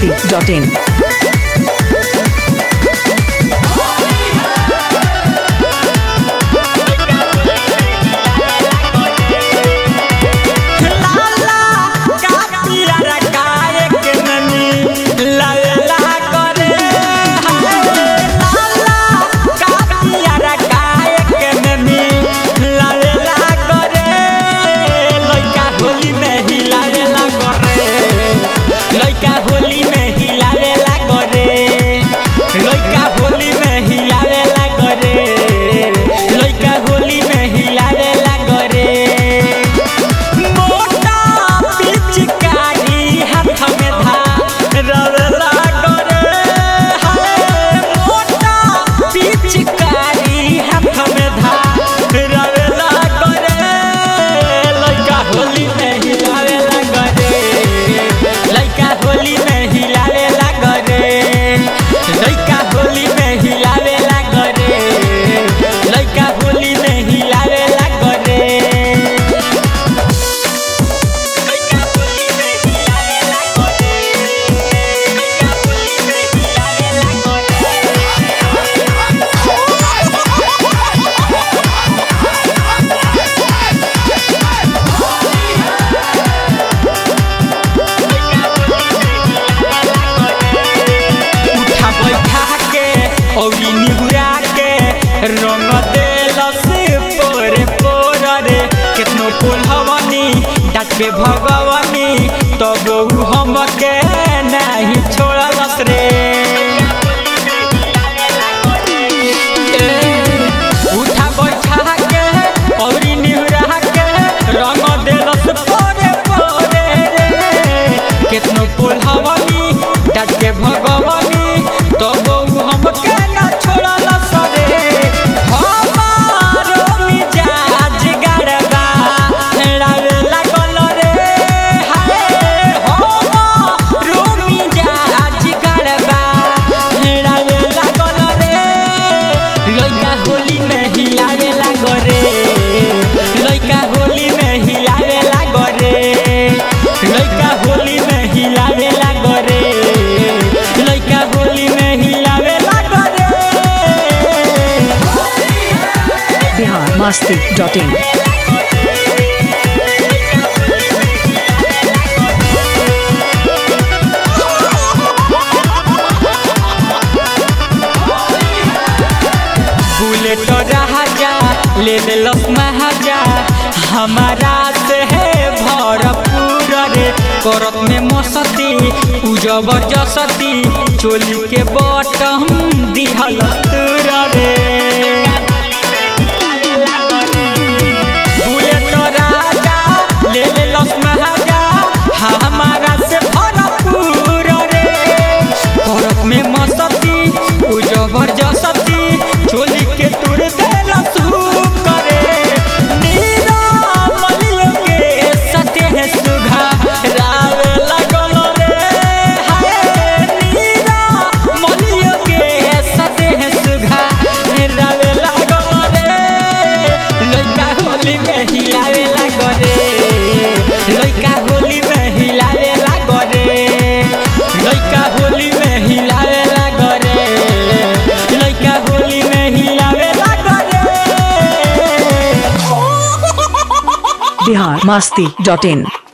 biharmasti.in रंग देलस पोरे पोरे केतनो पुलहवनी डाके भगवनी तब हमके नहीं छोड़लस रे उठा बैठा के औरी निहुरा के रंग देलस पोरे पोरे केतनो पुलहवनी डाके भगवनी तब हमके ना छोड़लस रे biharmasti.in बुलेट राजा ले लस महाजा हमारा से है भरपूर रे करत में मस्ती जबरदस्ती चोली के बटम दिहल तूर रे बुलेट राजा ले लस महाजा हमारा से भरपूर रे करत में मस्ती जबरदस्ती चोली के तुर देला तू करे नीरा मलियो के सते है सुधा रावे लगल रे हाय नीरा मलियो के सते है सुधा रावे लगल रे लइका होली में हिलावे लागल रे लइका होली में हिलावे लागल रे लइका होली में हिलावे लागल रे लइका होली में हिलावे लागल रे biharmasti.in